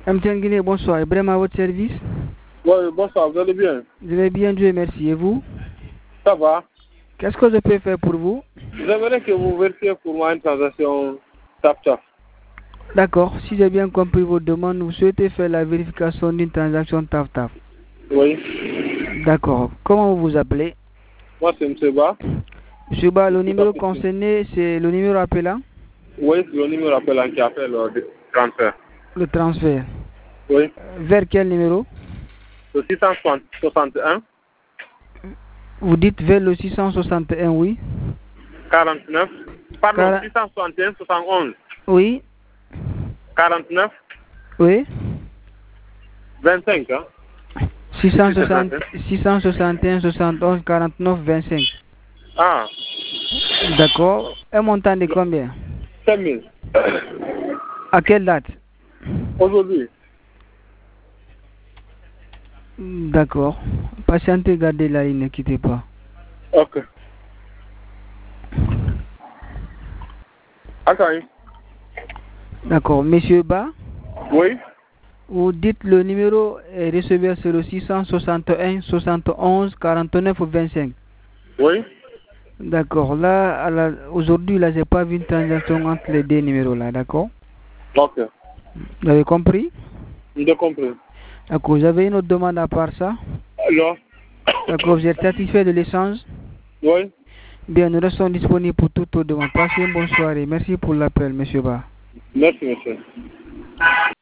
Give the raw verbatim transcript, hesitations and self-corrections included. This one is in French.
M T N Guinée, bonsoir. Ibrahim à votre service. Oui, bonsoir, vous allez bien? Je vais bien, Dieu merci. Et vous? Ça va. Qu'est-ce que je peux faire pour vous? J'aimerais que vous vérifiez pour moi une transaction TapTap. D'accord. Si j'ai bien compris votre demande, vous souhaitez faire la vérification d'une transaction TapTap. Oui. D'accord. Comment vous vous appelez? Moi, c'est M. Ba. M. Ba, le numéro concerné, c'est le numéro appelant? Oui, c'est le numéro appelant qui appelle le transfert. Le transfert. Oui. Vers quel numéro? Le six cent soixante et un. Vous dites vers le six cent soixante et un, oui. quarante-neuf. Pardon, Quar... six cent soixante et un soixante et onze. Oui. quarante-neuf. Oui. vingt-cinq, hein. six cent soixante, six cent soixante et un soixante et onze quarante-neuf vingt-cinq. Ah. D'accord. Un montant de combien? cinq mille. À quelle date? Aujourd'hui. D'accord. Patientez, gardez la ligne, ne quittez pas. Ok. Attends. D'accord. Monsieur Ba? Oui. Vous dites le numéro est recevé sur le six cent soixante et un soixante et onze quarante-neuf vingt-cinq. Oui. D'accord. Là, la... aujourd'hui, là, j'ai pas vu une transaction entre les deux numéros là, d'accord? Ok. Vous avez compris? J'ai compris. D'accord. Vous avez une autre demande à part ça? Alors. D'accord. Vous êtes satisfait de l'échange? Oui. Bien, nous restons disponibles pour toute autre demande. Passez une bonne soirée. Merci pour l'appel, monsieur Ba. Merci, monsieur.